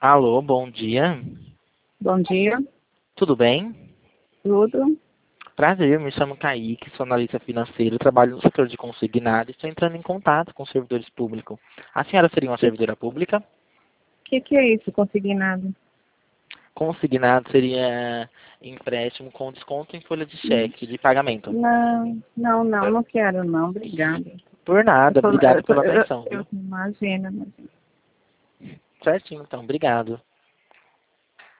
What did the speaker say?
Alô, bom dia. Bom dia, Tudo bem? tudo. Prazer, me chamo Kaique, sou analista financeiro, trabalho no setor de consignado e estou entrando em contato com servidores públicos. A senhora seria uma servidora pública? Que é isso, consignado? Consignado seria empréstimo com desconto em folha de cheque de pagamento. Não quero não, obrigada. Por nada, obrigado pela atenção, Eu viu? imagino, mas Certinho, então, obrigado.